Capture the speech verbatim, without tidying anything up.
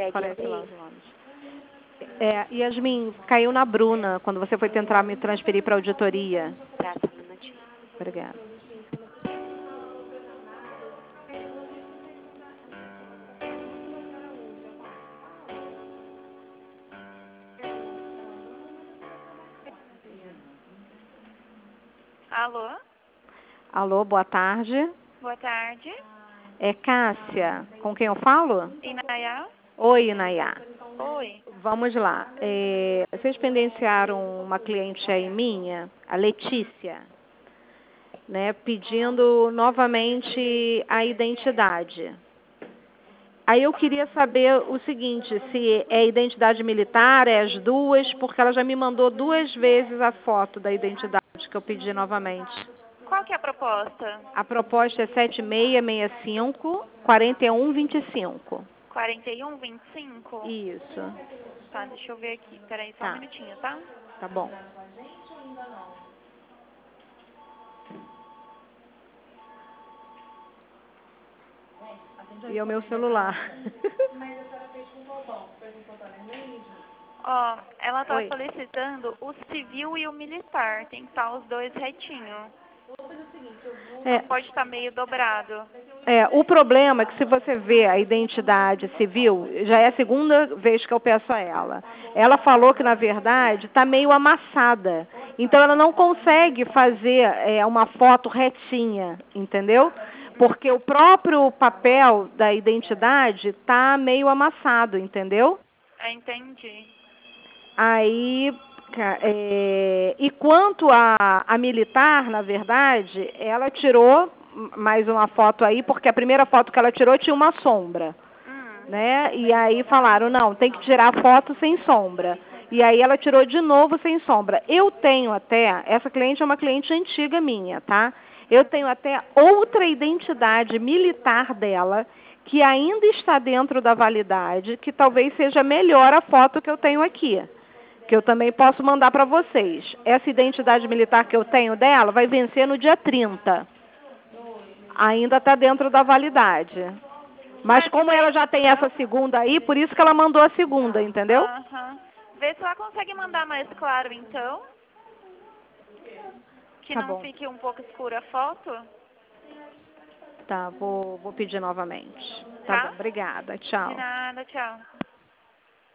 Parece lá os nomes. É, Yasmin, caiu na Bruna quando você foi tentar me transferir para auditoria. Tá, só um minutinho. Obrigada. Alô? Alô, boa tarde. Boa tarde. É Cássia, com quem eu falo? Inaya? Oi, Inayá. Oi. Vamos lá. É, vocês pendenciaram uma cliente aí minha, a Letícia, né, pedindo novamente a identidade. Aí eu queria saber o seguinte, se é identidade militar, é as duas, porque ela já me mandou duas vezes a foto da identidade que eu pedi novamente. Qual que é a proposta? A proposta é sete seis seis cinco, quatro um dois cinco. quarenta e um, vinte e cinco? Isso. Tá, deixa eu ver aqui. Peraí, só um Tá, minutinho, tá? tá bom. E é o meu celular. Ó, ela tá Oi. solicitando o civil e o militar. Tem que estar os dois retinho. É, Não pode estar meio dobrado. é, o problema é que se você vê a identidade civil, já é a segunda vez que eu peço a ela. Ela falou que, na verdade, está meio amassada. Então, ela não consegue fazer é, uma foto retinha, entendeu? Porque o próprio papel da identidade está meio amassado, entendeu? É, entendi. Aí, ca- é, e quanto a, a militar, na verdade, ela tirou mais uma foto aí, porque a primeira foto que ela tirou tinha uma sombra, Hum, né? E aí falaram, não, tem que tirar a foto sem sombra. E aí ela tirou de novo sem sombra. Eu tenho até, essa cliente é uma cliente antiga minha, tá? Eu tenho até outra identidade militar dela, que ainda está dentro da validade, que talvez seja melhor a foto que eu tenho aqui, que eu também posso mandar para vocês. Essa identidade militar que eu tenho dela vai vencer no dia trinta. Ainda está dentro da validade. Mas Mas como vê ela já tem essa segunda aí, por isso que ela mandou a segunda, entendeu? Aham. Vê se ela consegue mandar mais claro, então. Que Tá não bom. fique um pouco escura a foto, Tá, vou, vou pedir novamente. Tá bom, tá? obrigada. De Tchau. nada, tchau.